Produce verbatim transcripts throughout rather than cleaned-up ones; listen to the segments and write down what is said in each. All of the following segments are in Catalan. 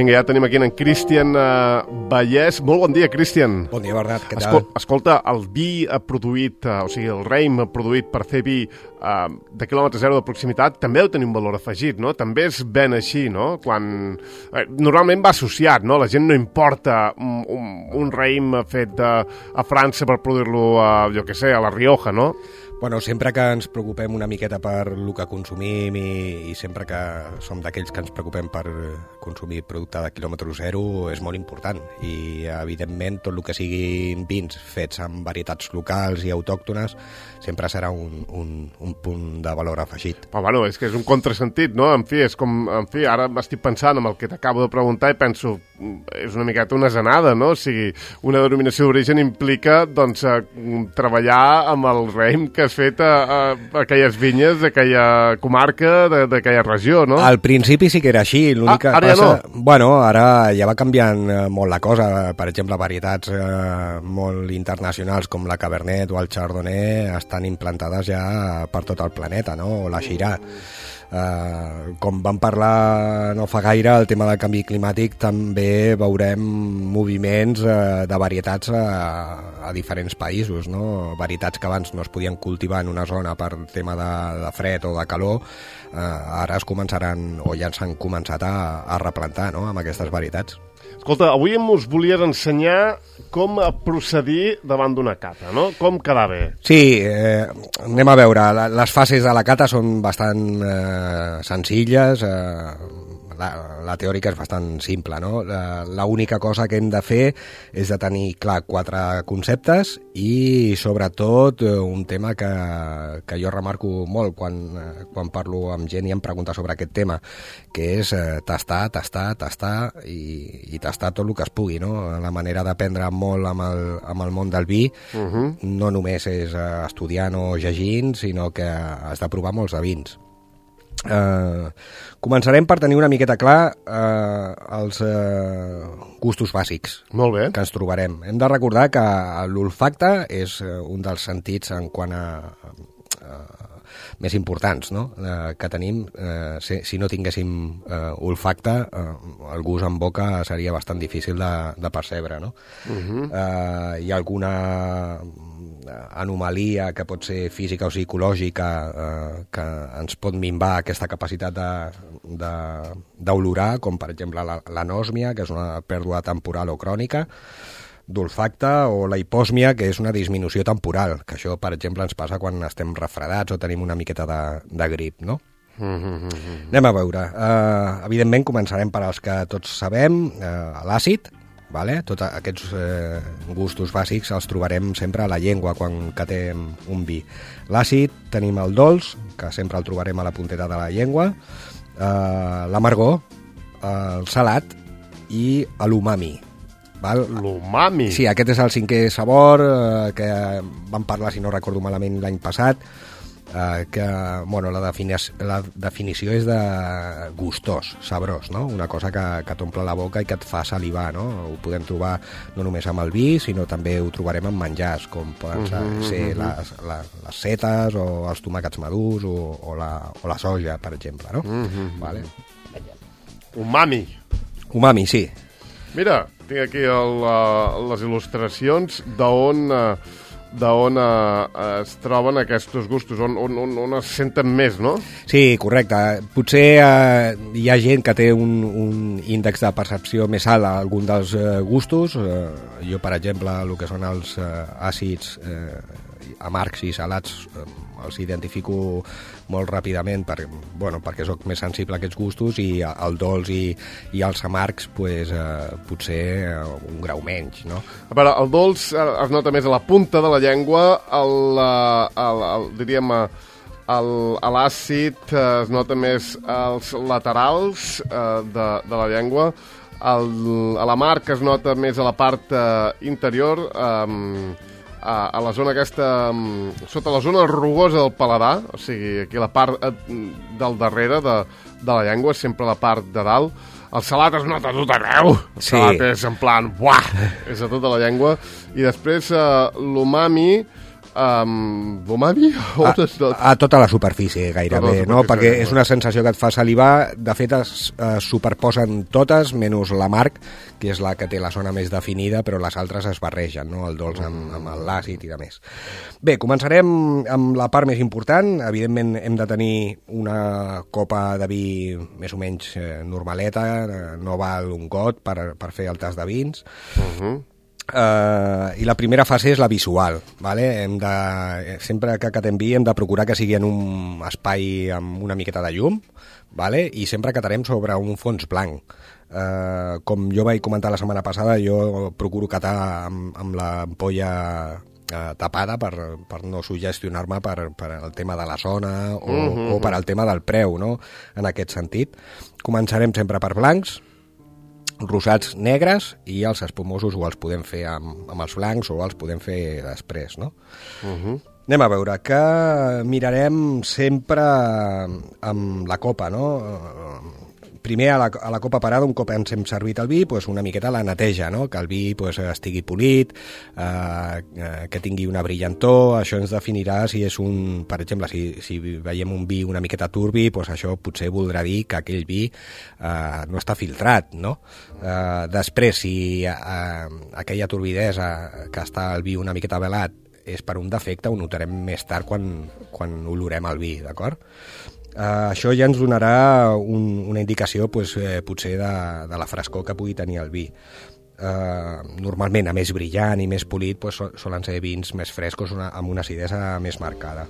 Vinga, ja tenim aquí en Cristian uh, Vallès. Molt bon dia, Cristian. Bon dia, Bernat, què tal? Escol escolta, el vi produït, uh, o sigui, el raïm produït per fer vi uh, de quilòmetre zero de proximitat, també deu tenir un valor afegit, no? També es ven així, no? Quan... Eh, normalment va associat, no? La gent no importa un, un, un raïm fet de, a França per produir-lo, uh, jo què sé, a la Rioja, no? Bueno, sempre que ens preocupem una miqueta per el que consumim i, i sempre que som d'aquells que ens preocupem per consumir producte de quilòmetre zero és molt important i, evidentment, tot el que siguin vins fets amb varietats locals i autòctones sempre serà un, un, un punt de valor afegit. Però, bueno, és que és un contrasentit, no? En fi, és com, en fi, ara m'estic pensant en el que t'acabo de preguntar i penso, és una miqueta una zenada, no? O sigui, una denominació d'origen implica, doncs, treballar amb el raïm que has fet a, a, a aquelles vinyes d'aquella comarca, d'aquella regió, no? Al principi sí que era així. Ah, ara passa... ja no? Bueno, ara ja va canviant molt la cosa. Per exemple, varietats eh, molt internacionals com la Cabernet o el Chardonnay estan implantades ja per tot el planeta, no? O la Shiraz. Uh, com vam parlar no fa gaire, el tema del canvi climàtic, també veurem moviments uh, de varietats a, a diferents països, no? Varietats que abans no es podien cultivar en una zona per tema de, de fred o de calor, uh, ara es començaran, o ja s'han començat a, a replantar, no?, amb aquestes varietats. Escolta, avui us volies ensenyar com procedir davant d'una cata, no? Com quedar bé. Sí, eh, anem a veure. Les fases de la cata són bastant eh, senzilles, eh, la, la teòrica és bastant simple, no? L'única cosa que hem de fer és de tenir clar quatre conceptes i, sobretot, un tema que, que jo remarco molt quan, quan parlo amb gent i em pregunta sobre aquest tema, que és eh, tastar, tastar, tastar i, i tastar tot el que es pugui, no? La manera d'aprendre molt amb el, amb el món del vi uh-huh. no només és eh, estudiant o llegint, sinó que has de provar molts de vins. Uh, començarem per tenir una miqueta clar uh, els uh, gustos bàsics Molt bé. que ens trobarem. Hem de recordar que l'olfacte és uh, un dels sentits en quant a uh, més importants, no?, uh, que tenim. Uh, si, si no tinguéssim uh, olfacte, uh, el gust en boca seria bastant difícil de, de percebre, no? Uh-huh. uh, hi ha alguna anomalia que pot ser física o psicològica eh, que ens pot minvar aquesta capacitat d'olorar, com per exemple l'anòsmia, que és una pèrdua temporal o crònica d'olfacte, o la hipòsmia, que és una disminució temporal, que això, per exemple, ens passa quan estem refredats o tenim una miqueta de, de grip, no? Mm-hmm. Anem a veure. Uh, evidentment, començarem per als que tots sabem, uh, l'àcid. Vale? Tots aquests eh, gustos bàsics els trobarem sempre a la llengua quan catem un vi. L'àcid, tenim el dolç, que sempre el trobarem a la punteta de la llengua, eh, l'amargor, eh, el salat i l'umami. L'umami? Sí, aquest és el cinquè sabor eh, que vam parlar, si no recordo malament, l'any passat, Uh, que, bueno, la, defini la definició és de gustós, sabrós, no? Una cosa que, que t'omple la boca i que et fa salivar, no? Ho podem trobar no només amb el vi, sinó també ho trobarem en menjars, com poden uh-huh, ser uh-huh. les, les, les setes o els tomàquets madurs o, o, la, o la soja, per exemple, no? Uh-huh. Vale? Umami. Umami, sí. Mira, tinc aquí el, uh, les il·lustracions d'on... Uh, d'on eh, es troben aquests gustos, on, on, on, on es senten més, no? Sí, correcte. Potser eh, hi ha gent que té un, un índex de percepció més alt a algun dels eh, gustos. Eh, jo, per exemple, el que són els eh, àcids eh, amargs i salats eh, els identifico molt ràpidament per, bueno, perquè sóc més sensible a aquests gustos, i el dolç i, i els amargs pues, eh, potser eh, un grau menys, no? A veure, el dolç es nota més a la punta de la llengua, el, el, el, diríem l'àcid es nota més als laterals eh, de, de la llengua, el, a l'amarg es nota més a la part eh, interior, eh, a, a la zona aquesta, sota la zona rugosa del paladar, o sigui, aquí la part del darrere de, de la llengua, sempre la part de dalt. El salat es nota a tot arreu. El sí. salat és en plan, buah, és a tota la llengua. I després eh, l'umami Um, umami? A, a tota la superfície, gairebé, tota la superfície, no? Perquè és una sensació que et fa salivar. De fet, es, es superposen totes, menys l'amarg, que és la que té la zona més definida, però les altres es barregen, no? El dolç amb, amb l'àcid i de més. Bé, començarem amb la part més important. Evidentment, hem de tenir una copa de vi més o menys eh, normaleta, no val un got per, per fer el tas de vins. Uh-huh. Uh, i la primera fase és la visual, vale? Hem de, sempre que catem vi hem de procurar que sigui en un espai amb una miqueta de llum, vale? I sempre catarem sobre un fons blanc. Uh, com jo vaig comentar la setmana passada, jo procuro catar amb, amb l'ampolla uh, tapada per, per no sugestionar-me per, per el tema de la zona o, uh-huh. o per el tema del preu, no? En aquest sentit. Començarem sempre per blancs, rosats negres, i els espumosos o els podem fer amb, amb els blancs o els podem fer després, no? Uh-huh. Anem a veure, que mirarem sempre amb la copa, no? Primer, a la, a la copa parada, un cop ens hem servit el vi, pues una miqueta la neteja, no? Que el vi pues, estigui polit, eh, que tingui una brillantor. Això ens definirà si és un... Per exemple, si, si veiem un vi una miqueta turbi, pues això potser voldrà dir que aquell vi eh, no està filtrat, no? Eh, després, si eh, aquella turbidesa que està el vi una miqueta velat és per un defecte, ho notarem més tard quan, quan olorem el vi, d'acord? Uh, això ja ens donarà un, una indicació pues, eh, potser de, de la frescor que pugui tenir el vi. Uh, normalment, a més brillant i més polit, pues, solen ser vins més frescos una, amb una acidesa més marcada.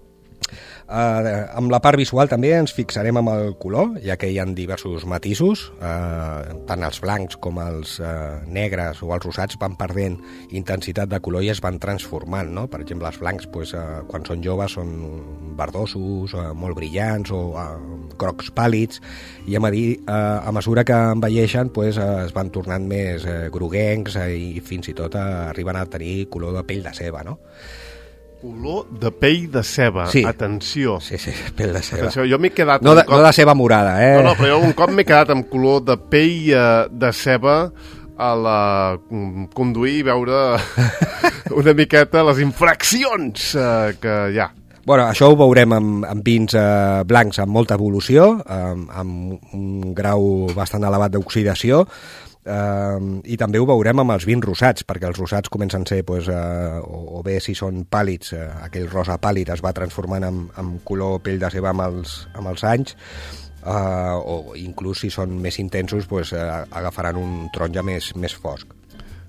Uh, amb la part visual també ens fixarem amb el color, ja que hi ha diversos matisos, uh, tant els blancs com els uh, negres o els rosats van perdent intensitat de color i es van transformant, no? Per exemple, els blancs pues, uh, quan són joves són verdosos, uh, molt brillants o uh, grocs pàl·lids, i a, medir, uh, a mesura que envelleixen pues, uh, es van tornant més uh, groguencs uh, i fins i tot uh, arriben a tenir color de pell de ceba, no? Color de pell de ceba, sí. Atenció. Sí, sí, pell de ceba. Atenció, jo m'he quedat... No de, cop... no de ceba morada, eh? No, no, però jo un cop m'he quedat amb color de pell uh, de ceba a la conduir i veure una miqueta les infraccions uh, que hi ha. Bueno, això ho veurem amb, amb vins eh, blancs amb molta evolució, amb, amb un grau bastant elevat d'oxidació, Uh, i també ho veurem amb els vins rosats, perquè els rosats comencen a ser pues, uh, o, o bé si són pàl·lids, uh, aquell rosa pàl·lid es va transformant en, en color pell de ceba amb els, amb els anys, uh, o inclús si són més intensos pues, uh, agafaran un taronja més, més fosc.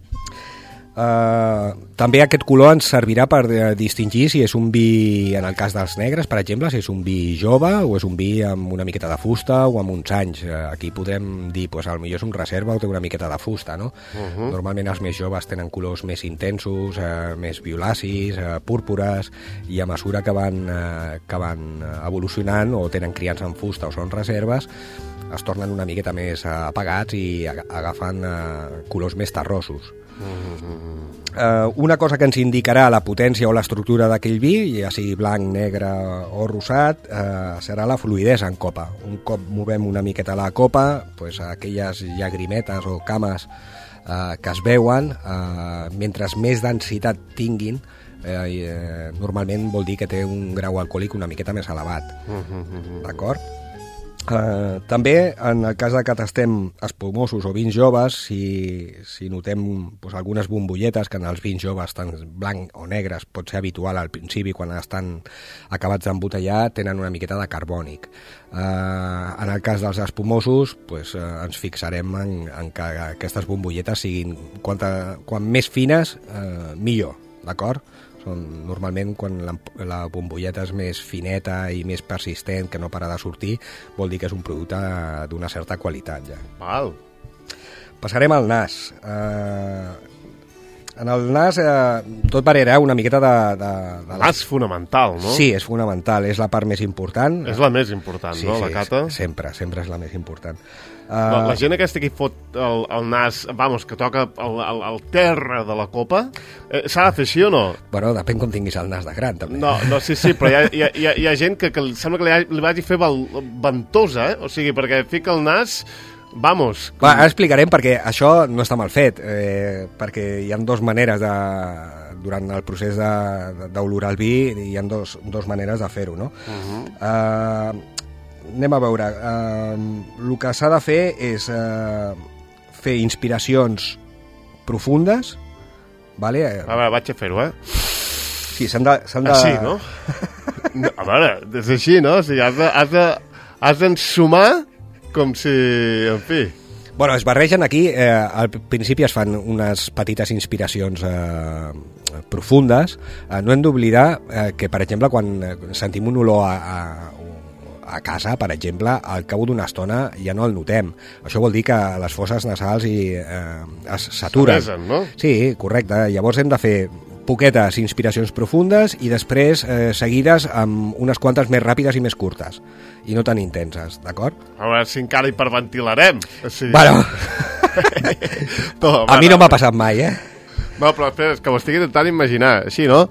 Uh, també aquest color ens servirà per uh, distingir si és un vi, en el cas dels negres, per exemple, si és un vi jove o és un vi amb una miqueta de fusta o amb uns anys. Uh, aquí podrem dir, pues, potser és un reserva o té una miqueta de fusta, no? Uh-huh. Normalment els més joves tenen colors més intensos, uh, més violacis, uh, púrpures, i a mesura que van, uh, que van evolucionant o tenen criança en fusta o són reserves, es tornen una miqueta més uh, apagats i agafen uh, colors més terrosos. Uh, una cosa que ens indicarà la potència o l'estructura d'aquell vi, ja sigui blanc, negre o rosat, uh, serà la fluïdesa en copa. Un cop movem una miqueta la copa, pues, aquelles llagrimetes o cames uh, que es veuen, uh, mentre més densitat tinguin, uh, uh, normalment vol dir que té un grau alcohòlic una miqueta més elevat. D'acord? Uh, també, en el cas de que tastem espumosos o vins joves, si, si notem pues, algunes bombolletes, que en els vins joves, tant blanc o negres, pot ser habitual al principi, quan estan acabats d'embotellar, tenen una miqueta de carbònic. Uh, en el cas dels espumosos, pues, uh, ens fixarem en, en que aquestes bombolletes siguin, quanta, quan més fines, uh, millor, d'acord? Normalment quan la, la bombolleta és més fineta i més persistent, que no para de sortir, vol dir que és un producte d'una certa qualitat ja. Val. Passarem al nas. Eh, en el nas eh, tot variarà una miqueta de... de, de nas fonamental, no? Sí, és fonamental, és la part més important. És la més important, sí, no, sí, la cata? Sempre, sempre és la més important. La, la gent aquesta que hi fot el, el nas, vamos, que toca el, el, el terra de la copa, eh, s'ha de fer així o no? Bueno, depèn com tinguis el nas de gran, també. No, no sí, sí, però hi ha, hi ha, hi ha, hi ha gent que, que sembla que li, ha, li vagi fer val, ventosa, eh? O sigui, perquè fica el nas vamos. Va, ara explicarem perquè això no està mal fet, eh, perquè hi ha dues maneres de... durant el procés d'olorar el vi hi ha dos, dos maneres de fer-ho, no? Uh-huh. Uh, anem a veure. Uh, el que s'ha de fer és uh, fer inspiracions profundes, vale? A veure, vaig a fer-ho, eh? Sí, s'han de... de... Així, no? no? A veure, és així, no? O sigui, has de, has de, has d'ensumar com si... En fi... Bueno, es barregen aquí, eh, al principi es fan unes petites inspiracions eh, profundes. Eh, no hem d'oblidar eh, que, per exemple, quan sentim un olor a, a, a casa, per exemple, al cabo d'una estona ja no el notem. Això vol dir que les fosses nasals i, eh, es saturen. S'avesen, no? Sí, correcte. Llavors hem de fer poquetes inspiracions profundes i després eh, seguides amb unes quantes més ràpides i més curtes i no tan intenses, d'acord? A veure si encara hiperventilarem. Sí. Bueno, no, a mi no m'ha passat mai, eh? No, però espera, és que ho estic intentant imaginar, així, no?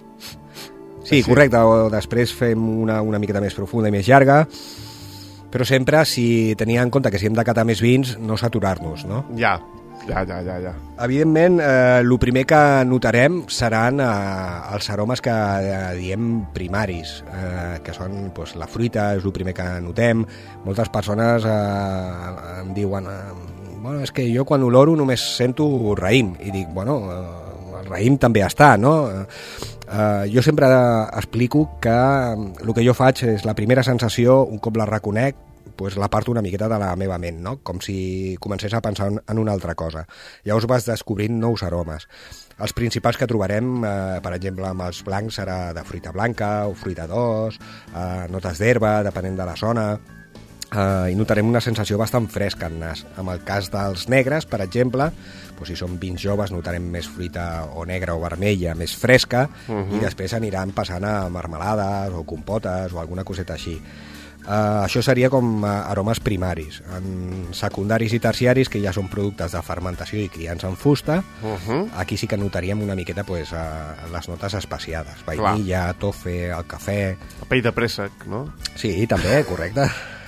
Sí, així. Correcte, o després fem una, una miqueta més profunda i més llarga, però sempre si tenia en compte que si hem de catar més vins, no saturar-nos, no? Ja. Ja, ja, ja, ja. Evidentment, eh, el primer que notarem seran eh, els aromes que eh, diem primaris, eh, que són pues, la fruita, és el primer que notem. Moltes persones eh, em diuen eh, bueno, és que jo quan oloro només sento raïm, i dic, bueno, eh, el raïm també està, no? Eh, jo sempre explico que el que jo faig és la primera sensació, un cop la reconec, pues la parto una miqueta de la meva ment, no? Com si comencés a pensar en una altra cosa. Llavors vas descobrint nous aromes. Els principals que trobarem, eh, per exemple, amb els blancs serà de fruita blanca o fruita d'os, eh, notes d'herba, depenent de la zona, eh, i notarem una sensació bastant fresca en nas. En el cas dels negres, per exemple, pues, si són vins joves notarem més fruita o negra o vermella, més fresca, uh-huh. i després aniran passant a marmelades o compotes o alguna coseta així. Uh, això seria com uh, aromes primaris. En secundaris i terciaris, que ja són productes de fermentació i criança en fusta, uh-huh. aquí sí que notaríem una miqueta pues, uh, les notes especiades. Vainilla, Clar. tofe, el cafè... El pell de préssec, no? Sí, també, correcte.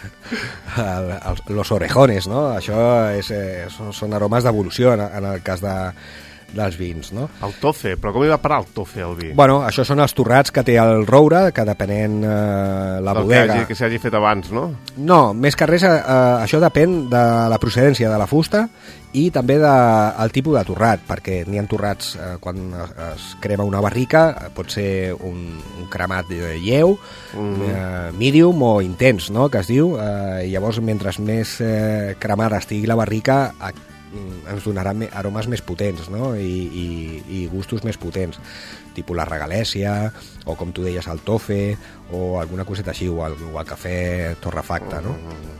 el, el, los orejones, no? Això és, eh, són, són aromes d'evolució en, en el cas de... dels vins, no? El tofe, però com hi va parar el tofe al vi? Bueno, això són els torrats que té el roure, que depenent eh, la el bodega... Que, hagi, que s'hagi fet abans, no? No, més que res, eh, això depèn de la procedència de la fusta i també del de, tipus de torrat, perquè n'hi ha torrats, eh, quan es, es crema una barrica, pot ser un, un cremat de lleu, mm. eh, medium o intens, no?, que es diu, eh, i llavors, mentre més eh, cremada estigui la barrica, ens donarà aromes més potents, no? I, i, i gustos més potents, tipus la regalèsia, o com tu deies, el tofe, o alguna coseta així, o el, o el cafè torrefacte, no?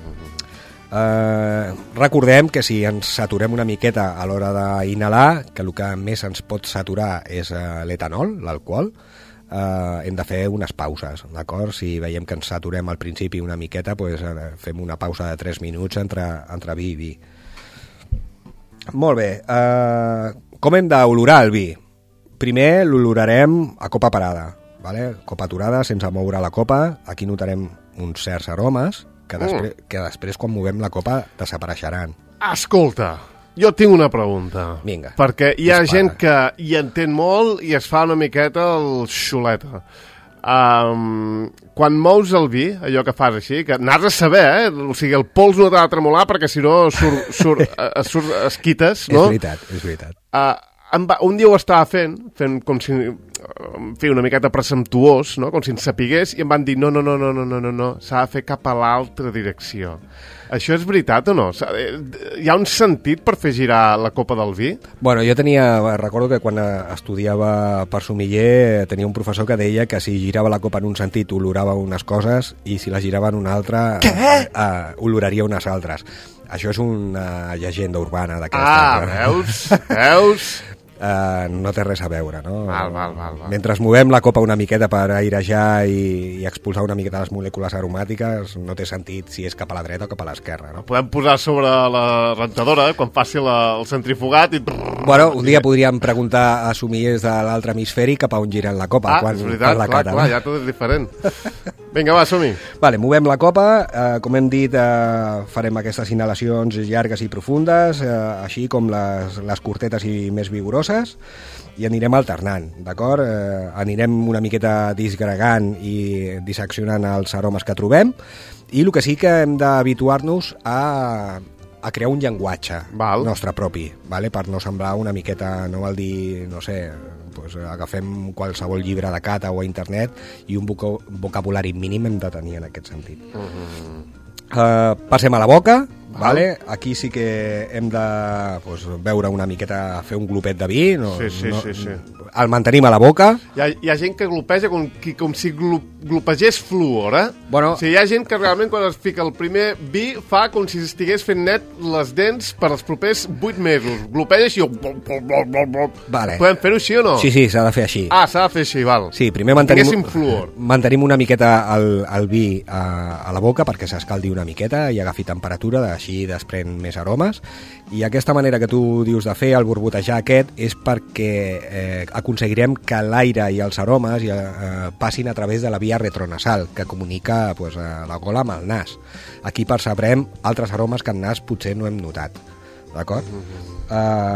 Eh, recordem que si ens saturem una miqueta a l'hora d'inhalar, que el que més ens pot saturar és uh, l'etanol, l'alcohol, eh, hem de fer unes pauses, d'acord? Si veiem que ens saturem al principi una miqueta, pues, eh, fem una pausa de tres minuts entre, entre vi i vi. Molt bé, eh, com hem d'olorar el vi? Primer l'olorarem a copa parada, vale? Copa aturada, sense moure la copa. Aquí notarem uns certs aromes que, després, mm. que després, quan movem la copa, desapareixeran. Escolta, jo tinc una pregunta. Vinga. Perquè hi ha dispara. gent que hi entén molt i es fa una miqueta el xuleta. Um, quan mous el vi, allò que fas així, que n'has de saber, eh? O sigui, el pols no t'ha de tremolar perquè si no surt, surt, es, surt, es quites, no? És veritat, és veritat. Uh, va, un dia ho estava fent, fent com si, en fi, una miqueta presumptuós, no? Com si en sapigués, i em van dir, no, no, no, no, no, no, no, no, s'ha de fer cap a l'altra direcció. Això és veritat o no? Hi ha un sentit per fer girar la copa del vi? Bueno, jo tenia, recordo que quan estudiava per sommelier tenia un professor que deia que si girava la copa en un sentit olorava unes coses i si la girava en un altre eh, eh, oloraria unes altres. Això és una llegenda urbana d'aquesta. Ah, veus? Veus? Uh, no té res a veure, no? Val, val, val, val. Mentre movem la copa una miqueta per airejar i, i expulsar una miqueta les molècules aromàtiques, no té sentit si és cap a la dreta o cap a l'esquerra, no? Podem posar sobre la rentadora, eh, quan faci la, el centrifugat i... Bueno, un dia podríem preguntar a sommeliers de l'altre hemisferi cap a on giren la copa. Ah, quan, és veritat, la clar, cata, clar, no? ja tot és diferent. Vinga, va, som-hi. Vale, movem la copa, eh, com hem dit, eh, farem aquestes inhalacions llargues i profundes, eh, així com les, les curtetes i més vigoroses, i anirem alternant, d'acord? Eh, anirem una miqueta disgregant i disseccionant els aromes que trobem, i el que sí que hem d'habituar-nos a, a crear un llenguatge Val. nostre propi, vale? Per no semblar una miqueta, no val dir, no sé, pues agafem qualsevol llibre de cata o a internet i un voca vocabulari mínim hem de tenir en aquest sentit. Uh -huh. uh, passem a la boca. Vale? Aquí sí que hem de pues, veure una miqueta, fer un glopet de vi, no, sí, sí, no, sí, sí. el mantenim a la boca. Hi ha, hi ha gent que glopeja com, com si glup, glopegés fluor, eh? Bueno, o sigui, hi ha gent que realment quan es fica el primer vi fa com si estigués fent net les dents per als propers vuit mesos. Glopeja així... Vale. Podem fer-ho així o no? Sí, sí, s'ha de fer així. Ah, s'ha de fer així, val. Sí, primer mantenim, fluor. mantenim una miqueta el, el vi a, a la boca perquè s'escaldi una miqueta i agafi temperatura, així desprèn més aromes, i aquesta manera que tu dius de fer, el borbotejar aquest, és perquè eh, aconseguirem que l'aire i els aromes eh, passin a través de la via retronasal, que comunica pues, la gola amb el nas. Aquí percebrem altres aromes que el nas potser no hem notat, d'acord? Mm-hmm.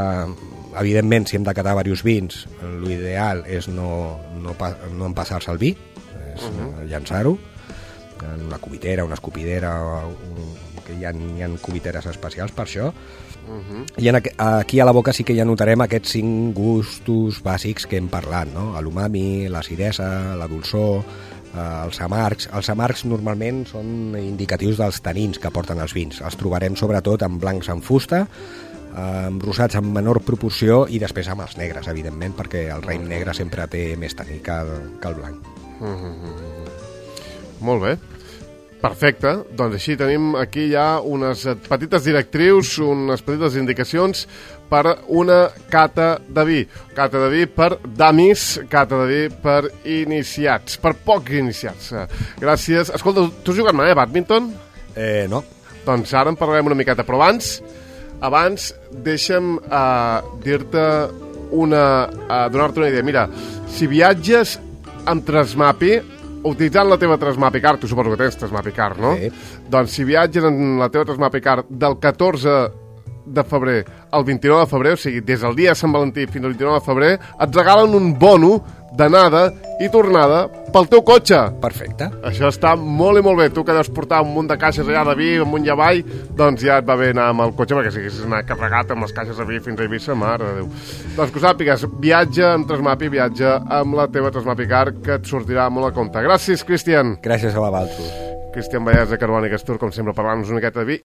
eh, evidentment, si hem de catar diversos vins, l'ideal és no, no, no empassar-se el vi, és mm-hmm. llançar-ho en una cubitera, una escopidera, un, que hi ha, hi ha cubiteres especials per això. Uh-huh. I en, aquí a la boca sí que ja notarem aquests cinc gustos bàsics que hem parlat, no? L'umami, l'acidesa, la dolçor, eh, els amargs. Els amargs normalment són indicatius dels tanins que porten els vins. Els trobarem sobretot en blancs en fusta, eh, amb rosats en menor proporció i després amb els negres, evidentment, perquè el raïm negre sempre té més taní que el, que el blanc. Uh-huh. Molt bé. Perfecte, doncs així tenim aquí ja unes petites directrius, unes petites indicacions per una cata de vi. Cata de vi per damis, cata de vi per iniciats, per pocs iniciats. Gràcies. Escolta, tu has jugat mai a bàdminton? Eh, no. Doncs ara en parlarem una miqueta, però abans, abans deixa'm uh, dir-te una... Uh, donar-te una idea. Mira, si viatges amb Trasmapi, utilitzant la teva Trasmapi-Card, tu suposo que tens Trasmapi-Card, no? Sí. Doncs si viatges en la teva Trasmapi-Card del catorze de febrer al vint-i-nou de febrer, o sigui, des del dia de Sant Valentí fins al vint-i-nou de febrer, et regalen un bono d'anada i tornada pel teu cotxe. Perfecte. Això està molt i molt bé. Tu que deus portar un munt de caixes allà de vi amunt i avall, doncs ja et va bé anar amb el cotxe, perquè si haguessis anat carregat amb les caixes de vi fins a Eivissa, mare de Déu. Doncs que ho sàpigues, viatja amb Trasmapi, viatja amb la teva Trasmapi-Card, que et sortirà molt a compte. Gràcies, Cristian. Gràcies a vosaltres. Cristian Vallès de Carbònic Astur, com sempre, parlant-nos una miqueta de vi.